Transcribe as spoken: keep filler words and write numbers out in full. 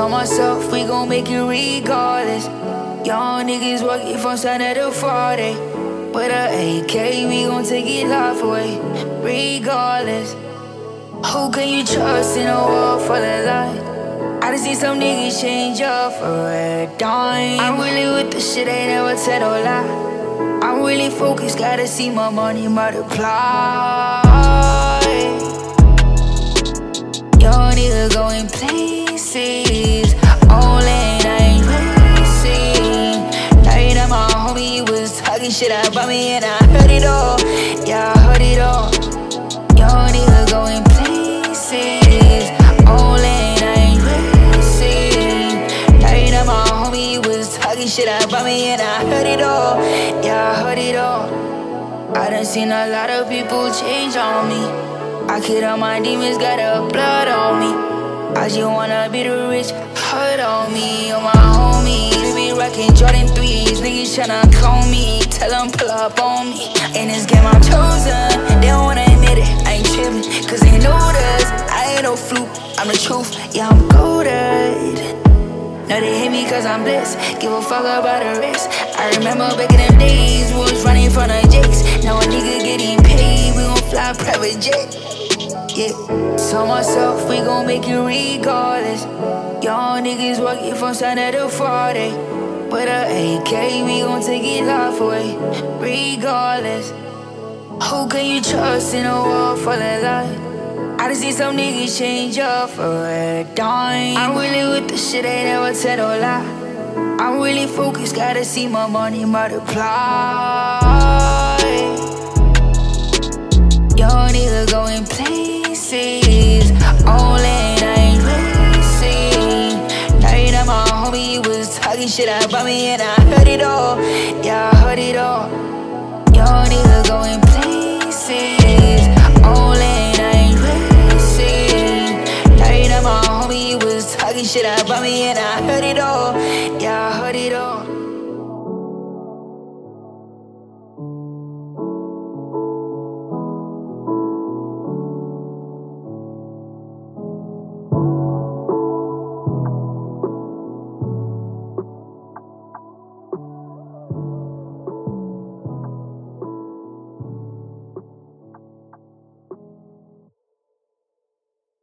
Told myself we gon' make it regardless. Young niggas working from Sunday to Friday. With a A K, we gon' take it life away, regardless. Who can you trust in a world full of lies? I done seen some niggas change up for a dime. I'm really with the shit, ain't never tell no lie. I'm really focused, gotta see my money multiply. Young nigga going places, all in, I ain't racing. Night at my homie, he was talking shit about me and I heard it all, yeah, I heard it all. Young nigga going places, all in, I ain't racing. Night at my homie, he was talking shit about me and I heard it all, yeah, I heard it all. I done seen a lot of people change on me. I killed all my demons, got a blood on me. I just wanna be the rich, hurt on me, on my homies. They be rockin' Jordan threes, niggas tryna clone me. Tell them pull up on me. In this game I'm chosen, they don't wanna admit it. I ain't trippin', cause they know this. I ain't no fluke, I'm the truth, yeah I'm goated. Now they hate me cause I'm blessed, give a fuck about the rest. I remember back in them days, we was running from the jakes. Now a nigga getting paid, we gon' fly private jet. Yeah, told myself we gon' make it regardless. Young niggas working from Sunday to Friday. With a A K, we gon' take it life away, regardless. Who can you trust in a world full of lies? I done seen some niggas change up for a dime. I'm really with the shit, ain't never tell no lie. I'm really focused, gotta see my money multiply. Young nigga going places, all in, I ain't racing. Night at my homie, he was talking shit about me and I heard it all, yeah I heard it all. Young nigga going places, all in, I ain't racing. Night at my homie, he was talking shit about me and I heard it all, yeah I heard it all.